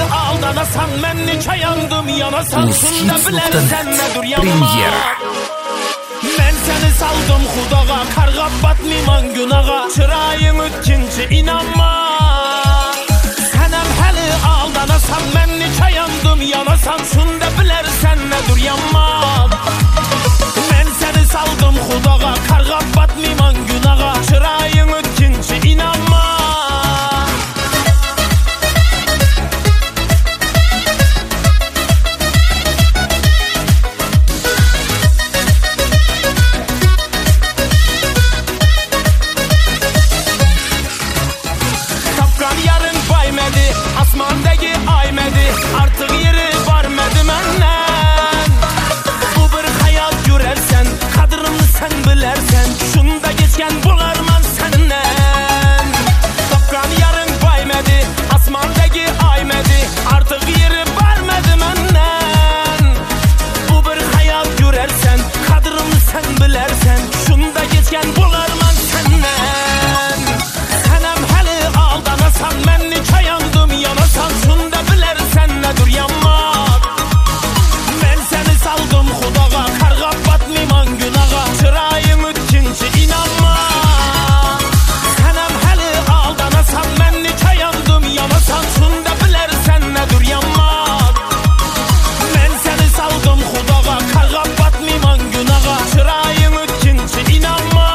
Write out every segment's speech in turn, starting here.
aldanasan men neçe yandım yanasan şunda bilersen nedir yanma. Men seni saldım hudağa karga batmayman günağa çırayın ötkince inanma. Senem heli aldanasan men neçe yandım yanasan şunda bilersen nedir yanma. Men seni saldım hudağa karga batmayman günağa çırayın ötkince inanma. Asmandaki aymedi artık yeri varmadı menden. Bu bir hayat görersen kadrını sen bilersen şunda geçken bularman senden. Topkan yarın baymedi asmandaki aymedi artık yeri varmadı menden. Bu bir hayat görersen kadrını sen bilersen şunda geçken bularman senden. Senem heli aldanasan men neçe yandım yanasan şunda bilersen nedir yanmak. Men seni saldım hudağa karga batmayman günağa çırayın ötkince inanma. Senem heli aldanasan men neçe yandım yanasan şunda bilersen nedir yanmak. Men seni saldım hudağa karga batmayman günağa çırayın ötkince inanma.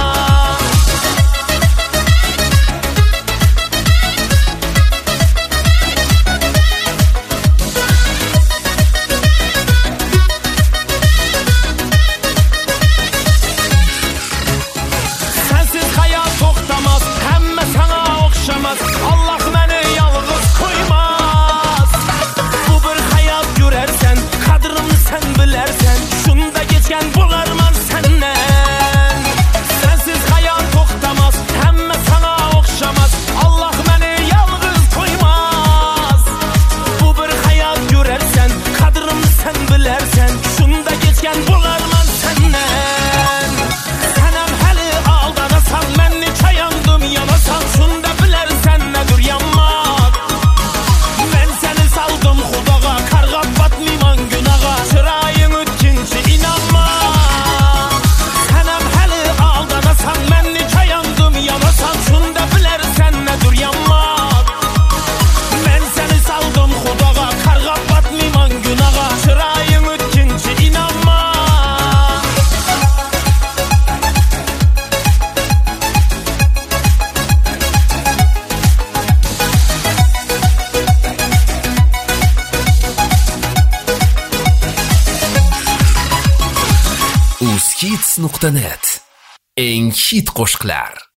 Allah beni yalnız koymaz. Bu bir hayat görersen kadrını sen bilersen şunda geçken bularman senden. Sensiz hayat toktamaz hemme sana okşamaz. Allah beni yalnız koymaz. Bu bir hayat görersen kadrını sen bilersen şunda geçken bularman senden. Senem heli aldanasan men neçe yandım yanasan şunda bilersen nedir yanmak. Men seni saldım hudağa karga batmayman günağa çırayın ötkince inanma. Senem heli aldanasan men neçe yandım yanasan şunda bilersen nedir yanmak. Men seni saldım hudağa karga batmayman günağa çırayın ötkince inanma. Uskits.net eng hit qo'shiqlar.